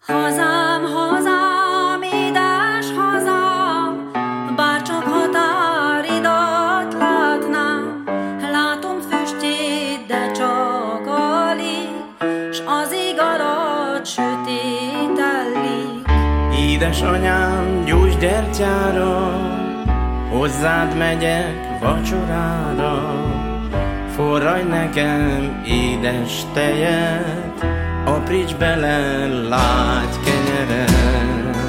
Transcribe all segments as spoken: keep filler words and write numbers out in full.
Hazám, hazám, édes hazám, bárcsak határidat látnám, látom füstjét, de csak alig, s az ég alatt sötétellik. Édesanyám, gyújts gyertyára, hozzád megyek vacsorára, forraj nekem édes tejet, apríts bele lágy kenyeret.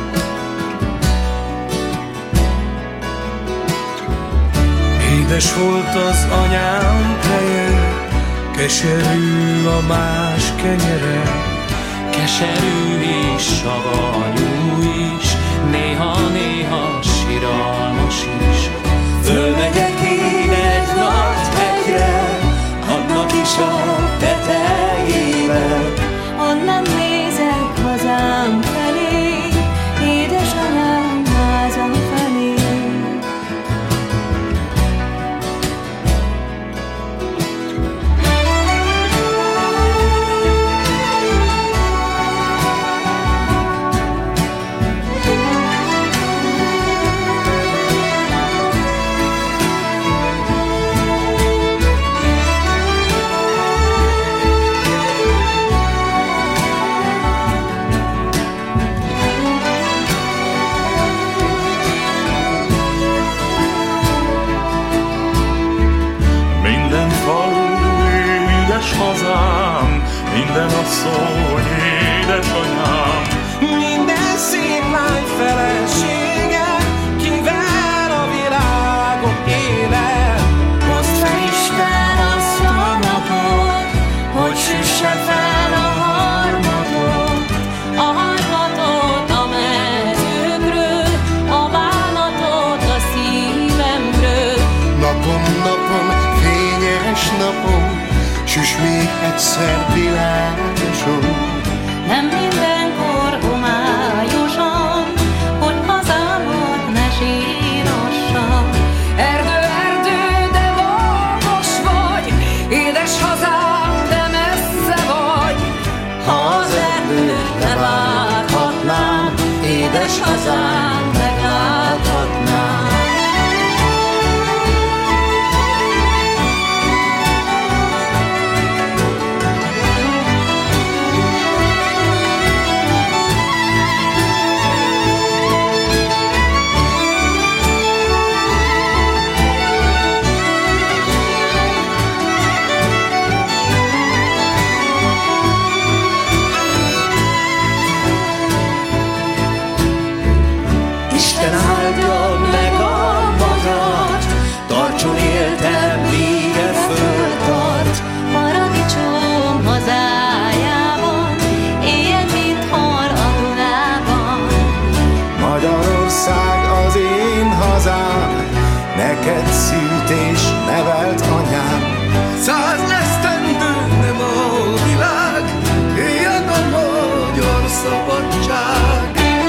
Édes volt az anyám teje, keserű a más kenyere, keserű és savanyú is, néha-néha siralmas is. Fölmegyek én egy nagy hegyre, annak is a tetejével, Onnan nézek hazám felé, édesanyám házam felé. hazám, minden asszony, édesanyám, minden szép lány felesége, kivel a világot élet. Hozd fel Isten azt a napot, hogy süsse fel a harmatot, a harmatot a mezőkről, a bánatot a szívemről. Napom, napom, fényes napom, süss még egyszer világoson. Nem mindenkor homályosan, hogy hazámat ne sírossam. Erdő, erdő, de magos vagy, édes hazám, de messze vagy. Ha az erdőt levághatnám, édes hazám, megláthatnám. Isten áldja meg a magad, tartson éltem, míg e föltart. Paradicsom hazájában, éljen, mint hal a Dunában. Magyarország az én hazám, neked szült és nevelt anyám. Száz esztendő nem a világ, éljen a magyar szabadság.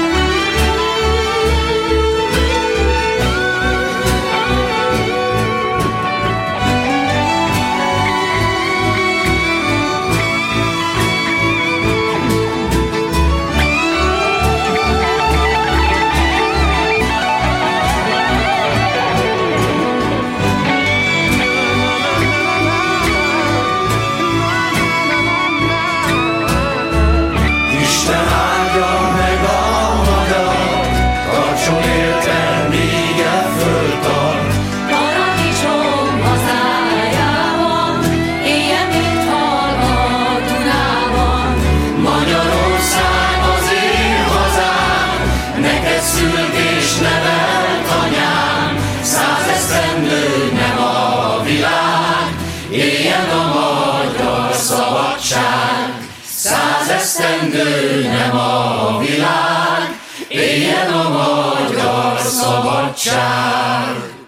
Éljen a magyar szabadság, száz esztendő nem a világ, éljen a magyar szabadság.